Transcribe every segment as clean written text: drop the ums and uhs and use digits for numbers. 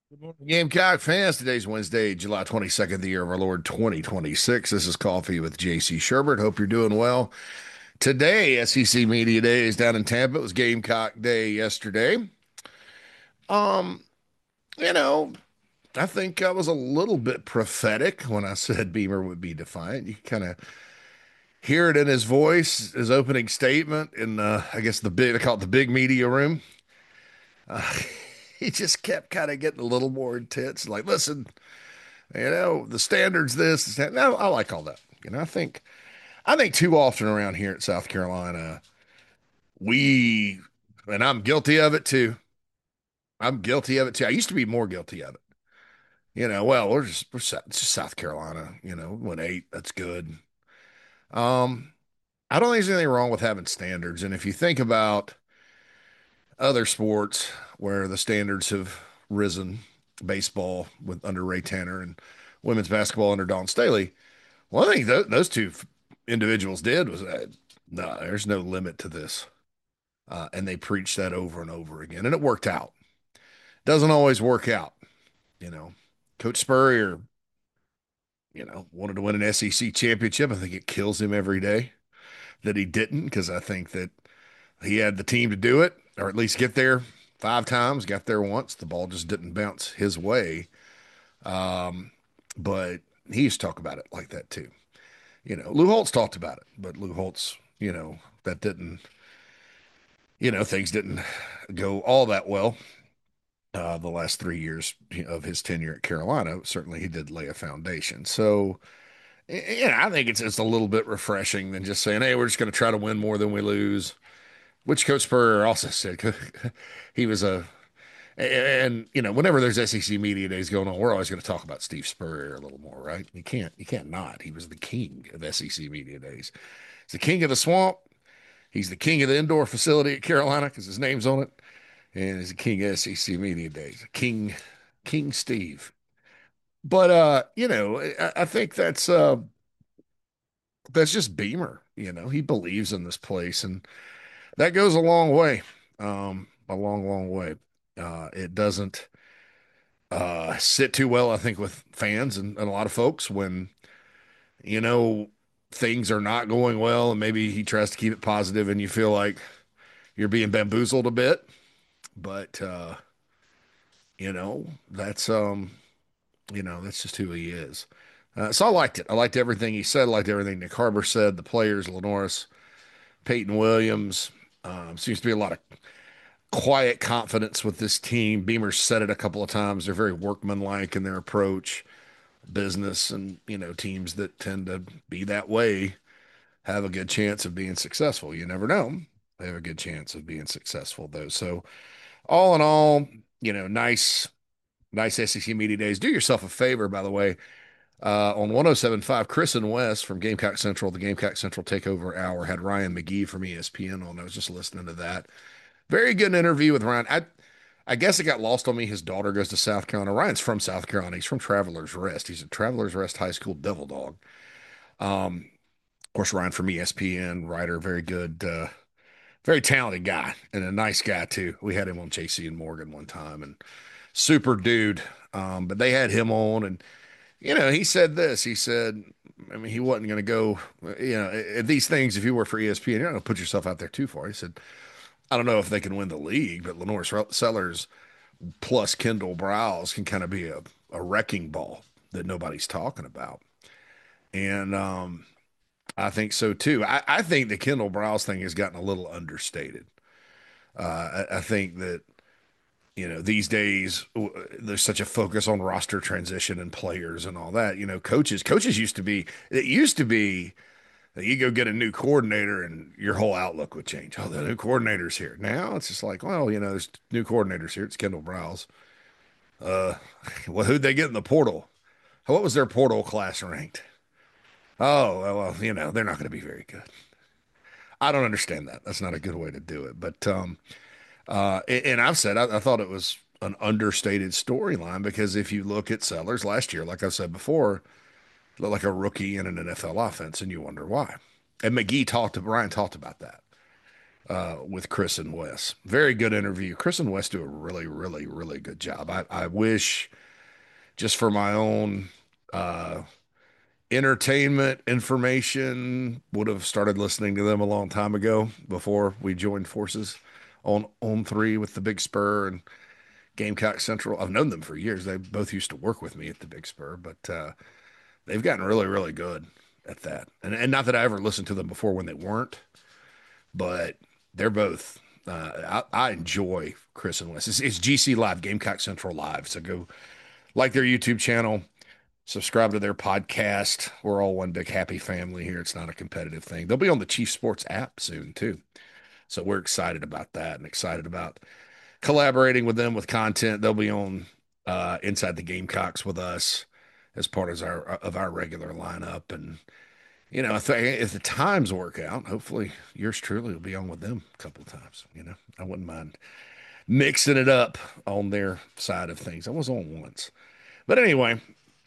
Good morning, Gamecock fans. Today's Wednesday, July 22nd, the year of our Lord 2026. This is Coffee with JC Sherbert. Hope you're doing well. Today, SEC Media Day is down in Tampa. It was Gamecock Day yesterday. Um, you know, I think I was a little bit prophetic when I said Beamer would be defiant. You kind of hear it in his voice, his opening statement in, I guess, they call it the big media room. Uh, he just kept kind of getting a little more intense. Like, listen, the standards this, the no, I like all that. I think too often around here at South Carolina, we, and I'm guilty of it too. I'm guilty of it too. I used to be more guilty of it. Well, it's just South Carolina. Win eight, that's good. Um, I don't think there's anything wrong with having standards. And if you think about other sports where the standards have risen, baseball with under Ray Tanner and women's basketball under Dawn Staley, well, I think those two individuals did was no, there's no limit to this, and they preached that over and over again, and it worked out. Doesn't always work out, you know. Coach Spurrier, wanted to win an SEC championship. I think it kills him every day that he didn't, because I think that he had the team to do it, or at least get there 5 times. Got there once, the ball just didn't bounce his way. Um, but he used to talk about it like that too. Lou Holtz talked about it, but Lou Holtz, that didn't, things didn't go all that well the last 3 years of his tenure at Carolina. Certainly, he did lay a foundation. So, I think it's a little bit refreshing than just saying, "Hey, we're just going to try to win more than we lose," which Coach Spurrier also said he was a. And whenever there's SEC media days going on, we're always going to talk about Steve Spurrier a little more, right? You can't not. He was the king of SEC media days. He's the king of the swamp. He's the king of the indoor facility at Carolina because his name's on it, and he's the king of SEC media days. King Steve. But I think that's just Beamer. He believes in this place, and that goes a long way. A long, long way. It doesn't sit too well, I think, with fans and a lot of folks when you know things are not going well, and maybe he tries to keep it positive, and you feel like you're being bamboozled a bit. But that's that's just who he is. So I liked it. I liked everything he said. I liked everything Nick Harbor said. The players, Lenoris, Peyton Williams. Seems to be a lot of quiet confidence with this team. Beamer said it a couple of times. They're very workmanlike in their approach, business, and teams that tend to be that way have a good chance of being successful. You never know. They have a good chance of being successful though. So all in all, nice SEC Media Days. Do yourself a favor, by the way, on 107.5, Chris and Wes from Gamecock Central, the Gamecock Central Takeover Hour, had Ryan McGee from ESPN on. I was just listening to that. Very good interview with Ryan. I guess it got lost on me. His daughter goes to South Carolina. Ryan's from South Carolina. He's from Travelers Rest. He's a Travelers Rest High School Devil Dog. Of course, Ryan from ESPN, writer, very good, very talented guy, and a nice guy too. We had him on JC and Morgan one time, and super dude. But they had him on, and he said this. He said, I mean, he wasn't going to go, at these things. If you work for ESPN, you're not going to put yourself out there too far. He said, I don't know if they can win the league, but Lenore Sellers plus Kendall Browse can kind of be a wrecking ball that nobody's talking about. And I think so too. I think the Kendall Browse thing has gotten a little understated. I think that these days there's such a focus on roster transition and players and all that. Coaches used to be that you go get a new coordinator and your whole outlook would change. Oh, the new coordinator's here. Now it's just like, well, there's new coordinators here. It's Kendall Browse. Uh, well, who'd they get in the portal? What was their portal class ranked? Oh, well, they're not going to be very good. I don't understand that. That's not a good way to do it. But and I've said I thought it was an understated storyline because if you look at Sellers last year, like I said before, looked like a rookie in an NFL offense, and you wonder why. And Ryan talked about that. with Chris and Wes. Very good interview. Chris and Wes do a really, really, really good job. I wish just for my own uh, entertainment information would have started listening to them a long time ago before we joined forces on three with the Big Spur and Gamecock Central. I've known them for years. They both used to work with me at the Big Spur, but they've gotten really, really good at that. And not that I ever listened to them before when they weren't, but they're both. I enjoy Chris and Wes. It's GC Live, Gamecock Central Live. So go like their YouTube channel, subscribe to their podcast. We're all one big happy family here. It's not a competitive thing. They'll be on the Chief Sports app soon too. So we're excited about that and excited about collaborating with them with content. They'll be on Inside the Gamecocks with us as part of our regular lineup. And if the times work out, hopefully yours truly will be on with them a couple of times. I wouldn't mind mixing it up on their side of things. I was on once, but anyway,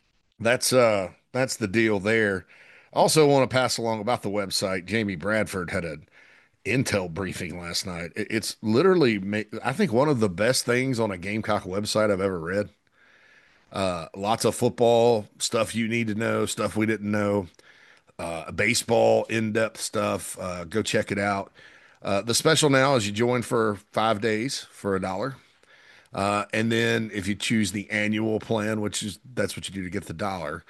that's the deal there. Also, want to pass along about the website. Jamie Bradford had an intel briefing last night. It's literally, I think, one of the best things on a Gamecock website I've ever read. Lots of football stuff you need to know, stuff we didn't know, baseball in-depth stuff. Go check it out. The special now is you join for 5 days for $1. And then if you choose the annual plan, that's what you do to get the dollar,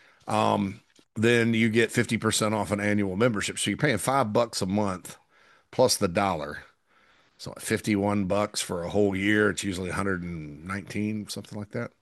then you get 50% off an annual membership. So you're paying $5 a month plus the dollar. So $51 for a whole year. It's usually 119, something like that.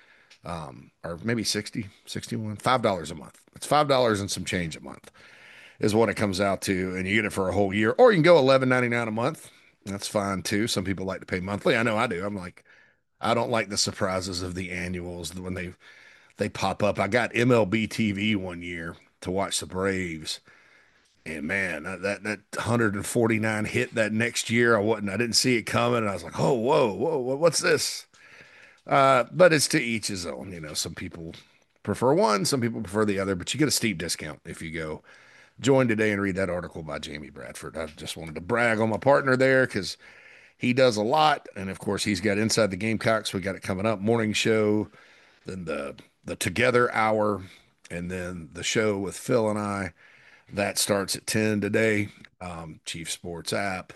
Or maybe 60, 61, $5 a month. It's $5 and some change a month is what it comes out to. And you get it for a whole year, or you can go $11.99 a month. That's fine too. Some people like to pay monthly. I know I do. I don't like the surprises of the annuals when they pop up. I got MLB TV one year to watch the Braves. And man, that 149 hit that next year. I didn't see it coming. And I was like, oh, whoa, what's this? But it's to each his own. Some people prefer one, some people prefer the other, but you get a steep discount if you go join today and read that article by Jamie Bradford. I just wanted to brag on my partner there because he does a lot. And of course, he's got Inside the Gamecocks. We got it coming up, morning show, then the Together Hour, and then the show with Phil and I. That starts at 10 today. Chief Sports app,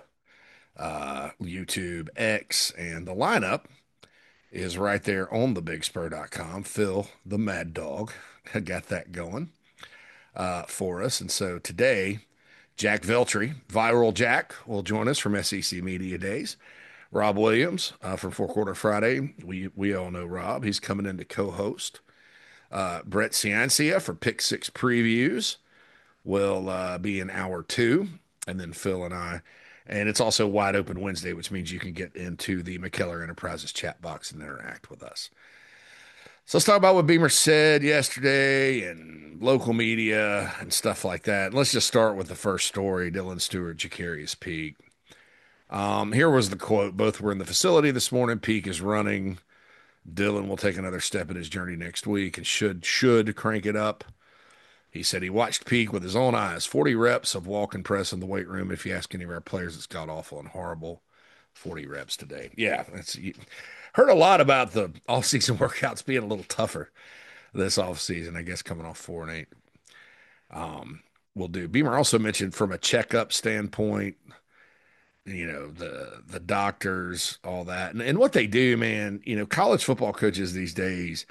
YouTube, X, and the lineup is right there on thebigspur.com. Phil, the Mad Dog, got that going for us. And so today, Jack Veltri, Viral Jack, will join us from SEC Media Days. Rob Williams from Four Quarter Friday. We all know Rob. He's coming in to co-host. Brett Ciancia for Pick Six Previews will be in hour two, and then Phil and I. And it's also Wide Open Wednesday, which means you can get into the McKellar Enterprises chat box and interact with us. So let's talk about what Beamer said yesterday and local media and stuff like that. And let's just start with the first story, Dylan Stewart, Jacarius Peak. Here was the quote. Both were in the facility this morning. Peak is running. Dylan will take another step in his journey next week and should crank it up. He said he watched Peak with his own eyes. 40 reps of walk and press in the weight room. If you ask any of our players, it's god awful and horrible. 40 reps today. Yeah, heard a lot about the off-season workouts being a little tougher this off-season, I guess, coming off 4-8. Will do. Beamer also mentioned from a checkup standpoint, the doctors, all that. And what they do, man, college football coaches these days,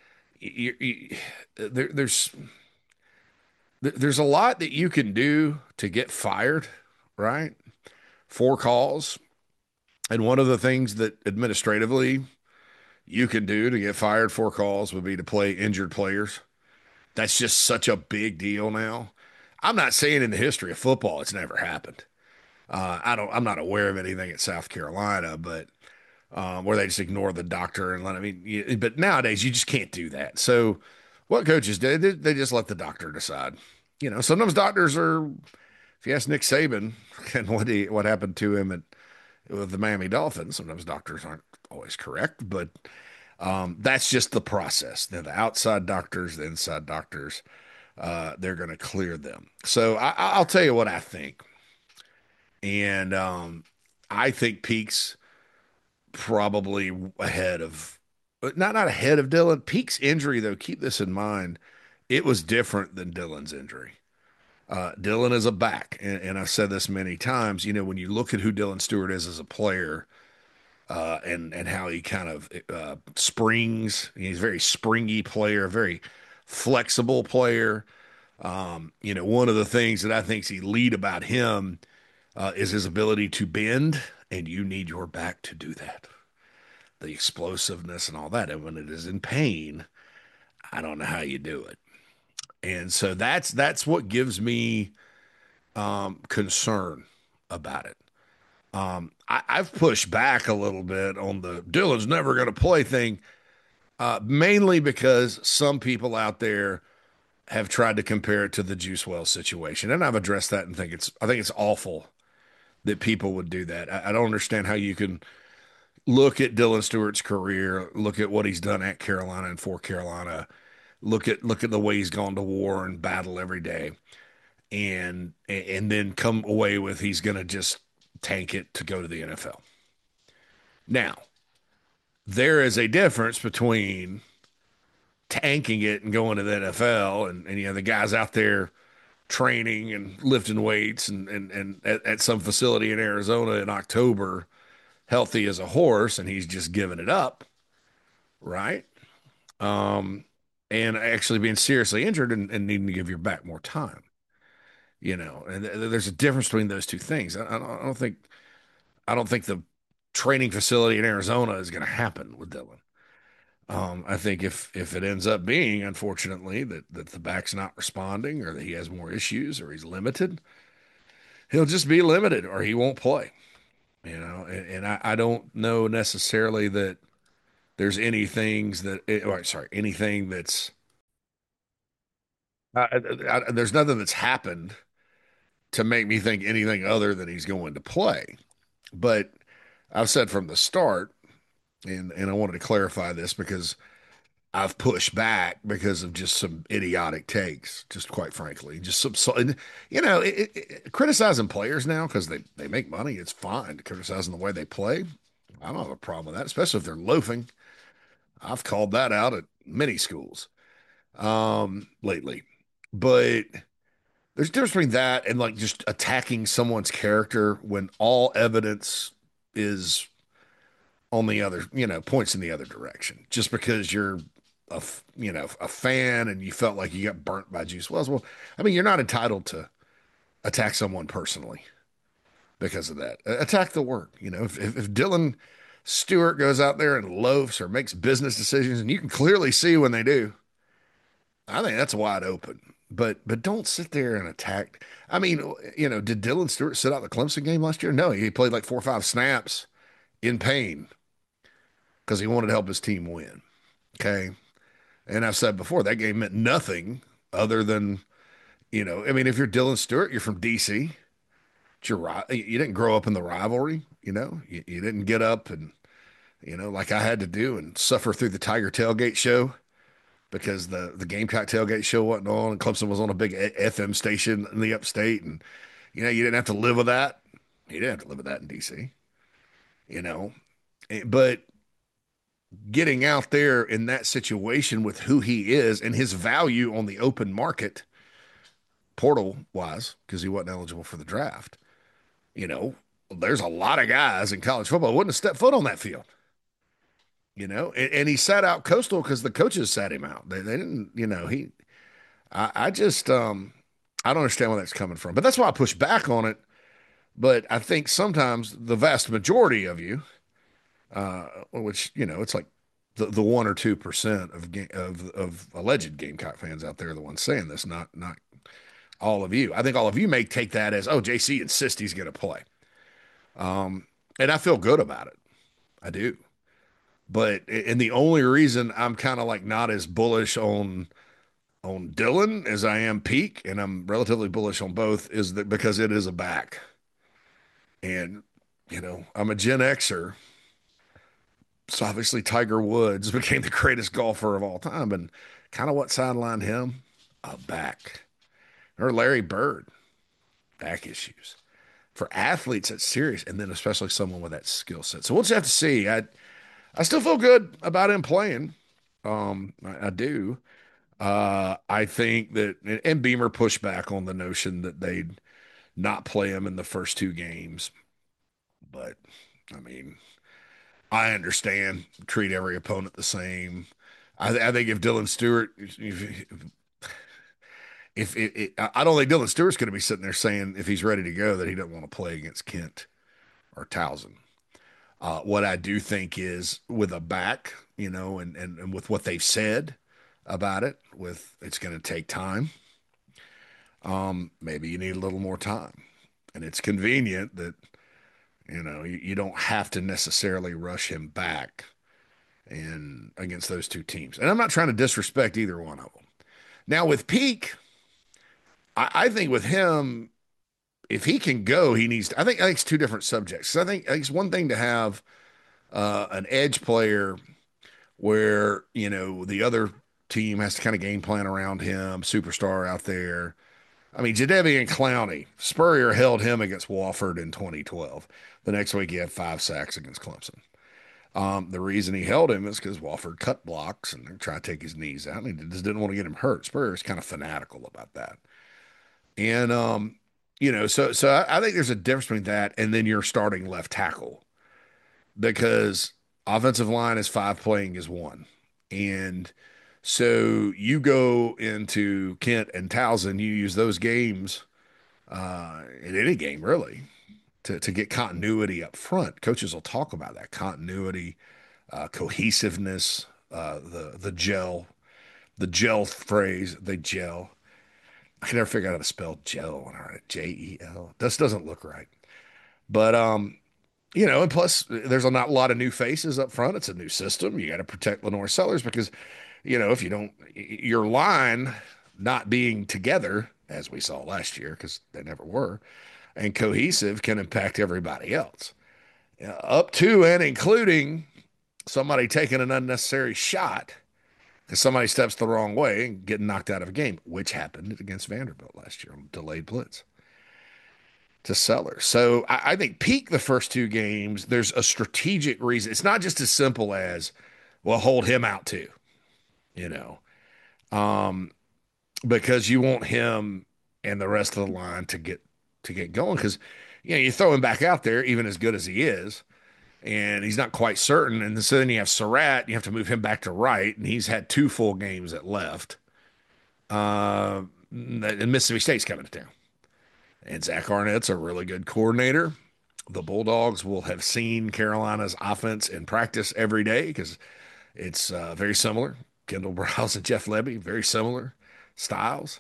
there's a lot that you can do to get fired, right? 4 calls. And one of the things that administratively you can do to get fired 4 calls would be to play injured players. That's just such a big deal now. I'm not saying in the history of football it's never happened. I'm not aware of anything at South Carolina, but where they just ignore the doctor and but nowadays you just can't do that. So what coaches do, they just let the doctor decide. Sometimes doctors are, if you ask Nick Saban and what happened to him with the Miami Dolphins, sometimes doctors aren't always correct, but that's just the process. Then the outside doctors, the inside doctors, they're going to clear them. So I'll tell you what I think. And I think Peak's probably ahead of, not ahead of Dylan. Peak's injury, though, keep this in mind, it was different than Dylan's injury. Dylan is a back, and I've said this many times. You know, when you look at who Dylan Stewart is as a player, and how he kind of springs, he's a very springy player, very flexible player. You know, one of the things that I think's elite about him is his ability to bend, and you need your back to do that. The explosiveness and all that. And when it is in pain, I don't know how you do it. And so that's what gives me concern about it. I've pushed back a little bit on the Dylan's never going to play thing, mainly because some people out there have tried to compare it to the Juice Wells situation, and I've addressed that and I think it's awful that people would do that. I don't understand how you can look at Dylan Stewart's career, look at what he's done at Carolina and for Carolina, look at the way he's gone to war and battle every day, and then come away with he's going to just tank it to go to the NFL. Now, there is a difference between tanking it and going to the NFL, and you know the guys out there training and lifting weights and at some facility in Arizona in October, healthy as a horse, and he's just giving it up, right? Um, and actually being seriously injured and needing to give your back more time, you know. And there's a difference between those two things. I don't think the training facility in Arizona is going to happen with Dylan. I think if it ends up being, unfortunately, that the back's not responding or that he has more issues or he's limited, he'll just be limited or he won't play. You know, and I don't know necessarily that there's anything that's there's nothing that's happened to make me think anything other than he's going to play. But I've said from the start, and I wanted to clarify this because I've pushed back because of just some idiotic takes, just quite frankly. Just some, so, and, you know, criticizing players now because they make money, it's fine. Criticizing the way they play, I don't have a problem with that, especially if they're loafing. I've called that out at many schools lately. But there's a difference between that and like just attacking someone's character when all evidence is on the other, you know, points in the other direction. Just because you're you know, a fan and you felt like you got burnt by Juice Wells. Well, I mean, you're not entitled to attack someone personally because of that. Attack the work. You know, if Dylan Stewart goes out there and loafs or makes business decisions, and you can clearly see when they do, I think that's wide open. But don't sit there and attack. I mean, you know, did Dylan Stewart sit out the Clemson game last year? No, he played like 4 or 5 snaps in pain because he wanted to help his team win. Okay. And I've said before that game meant nothing other than, you know, I mean, if you're Dylan Stewart, you're from DC. You didn't grow up in the rivalry, you know. You didn't get up and, you know, like I had to do and suffer through the Tiger tailgate show because the Gamecock tailgate show wasn't on and Clemson was on a big FM station in the upstate, and you know you didn't have to live with that. You didn't have to live with that in DC, you know. But getting out there in that situation with who he is and his value on the open market, portal wise, because he wasn't eligible for the draft, you know, there's a lot of guys in college football who wouldn't have stepped foot on that field. You know, and he sat out Coastal because the coaches sat him out. They didn't, you know, I just I don't understand where that's coming from. But that's why I push back on it. But I think sometimes the vast majority of you, which you know, it's like the 1 or 2% of alleged Gamecock fans out there, are the ones saying this, not all of you. I think all of you may take that as, oh, JC insists he's going to play, and I feel good about it. I do. But and the only reason I'm kind of like not as bullish on Dylan as I am Peak, and I'm relatively bullish on both, is that because it is a back. And, you know, I'm a Gen Xer. So obviously Tiger Woods became the greatest golfer of all time. And kind of what sidelined him? A back. Or Larry Bird, back issues. for athletes, that's serious, and then especially someone with that skill set. So we'll just have to see. I still feel good about him playing. I do. I think that, and Beamer pushed back on the notion that they'd not play him in the first two games. But I mean, I understand. Treat every opponent the same. I think if Dylan Stewart, I don't think Dylan Stewart's going to be sitting there saying if he's ready to go that he doesn't want to play against Kent or Towson. What I do think is with a back, and with what they've said about it, with it's going to take time. Maybe you need a little more time, and it's convenient that you don't have to necessarily rush him back and against those two teams. And I'm not trying to disrespect either one of them. Now with Peak, I think with him, if he can go, he needs to, I think it's two different subjects. I think it's one thing to have an edge player where, the other team has to kind of game plan around him, superstar out there. I mean, Jadeveon Clowney, Spurrier held him against Wofford in 2012. The next week, he had 5 sacks against Clemson. The reason he held him is because Wofford cut blocks and they're trying to take his knees out, and he just didn't want to get him hurt. Spurrier's kind of fanatical about that. And so I think there's a difference between that and then your starting left tackle because offensive line is five, playing is one. And so you go into Kent and Towson, you use those games in any game really to get continuity up front. Coaches will talk about that continuity, cohesiveness, the gel phrase, they gel. I can never figure out how to spell gel. All right, Jel. This doesn't look right. But and plus there's not a lot of new faces up front. It's a new system. You got to protect Lenore Sellers because, if you don't, your line not being together, as we saw last year, because they never were, and cohesive can impact everybody else. Up to and including somebody taking an unnecessary shot because somebody steps the wrong way and getting knocked out of a game, which happened against Vanderbilt last year on delayed blitz to Sellers. So I think peak the first two games, there's a strategic reason. It's not just as simple as, well, hold him out too, you know, um, because you want him and the rest of the line to get going because you throw him back out there, even as good as he is, and he's not quite certain. And so then you have Surratt, you have to move him back to right, and he's had two full games at left. And Mississippi State's coming to town. And Zach Arnett's a really good coordinator. The Bulldogs will have seen Carolina's offense in practice every day because it's very similar. Kendall Browse and Jeff Lebby, very similar styles.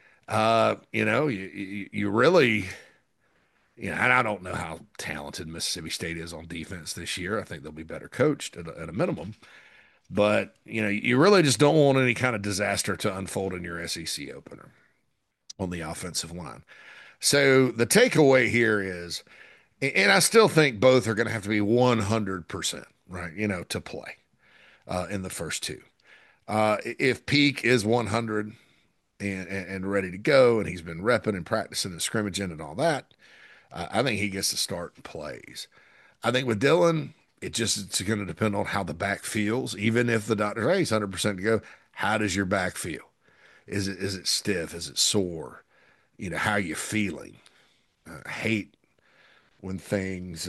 You really, and I don't know how talented Mississippi State is on defense this year. I think they'll be better coached at a minimum. But, you really just don't want any kind of disaster to unfold in your SEC opener on the offensive line. So the takeaway here is, and I still think both are going to have to be 100%, right? To play in the first two. If Peak is 100 and ready to go, and he's been repping and practicing and scrimmaging and all that, I think he gets to start and plays. I think with Dylan, it's going to depend on how the back feels. Even if the doctor, hey, he's 100% to go, how does your back feel? Is it stiff? Is it sore? How are you feeling? I hate when things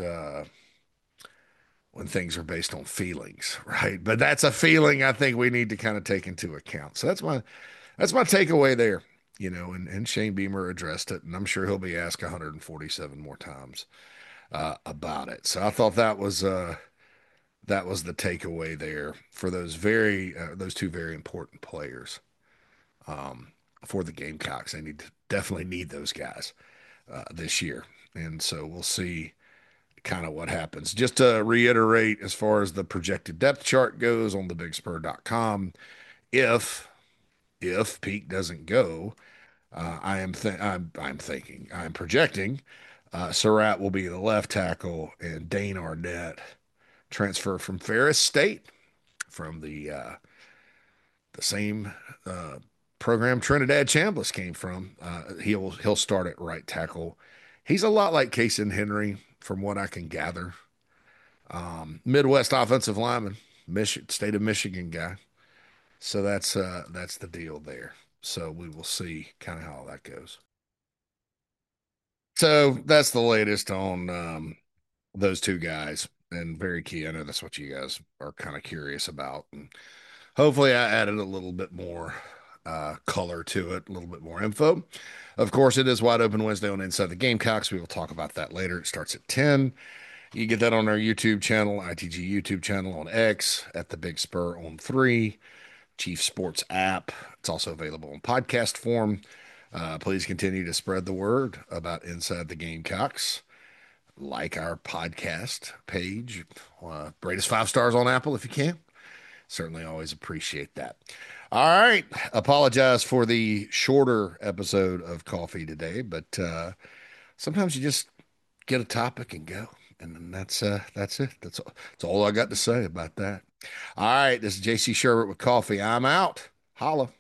are based on feelings, right? But that's a feeling I think we need to kind of take into account. So that's my takeaway there. And Shane Beamer addressed it, and I'm sure he'll be asked 147 more times about it. So I thought that was the takeaway there for those two very important players for the Gamecocks. They definitely need those guys this year, and so we'll see kind of what happens. Just to reiterate, as far as the projected depth chart goes on thebigspur.com, if Peak doesn't go, I'm projecting Surratt will be the left tackle and Dane Arnett transfer from Ferris State from the same program Trinidad Chambliss came from. He'll start at right tackle He's a lot like Casey Henry, from what I can gather. Midwest offensive lineman, state of Michigan guy. So that's the deal there. So we will see kind of how that goes. So that's the latest on those two guys, and very key. I know that's what you guys are kind of curious about, and hopefully I added a little bit more color to it, a little bit more info. Of course, it is wide open Wednesday on Inside the Gamecocks. We will talk about that later. It starts at 10. You get that on our YouTube channel, ITG YouTube channel, on X, at the Big Spur on 3, Chief Sports app. It's also available in podcast form. Please continue to spread the word about Inside the Gamecocks. Like our podcast page. Rate us 5 stars on Apple if you can. Certainly always appreciate that. All right. Apologize for the shorter episode of Coffee today, but sometimes you just get a topic and go. And then that's it. That's all I got to say about that. All right, this is JC Sherbert with Coffee. I'm out. Holla.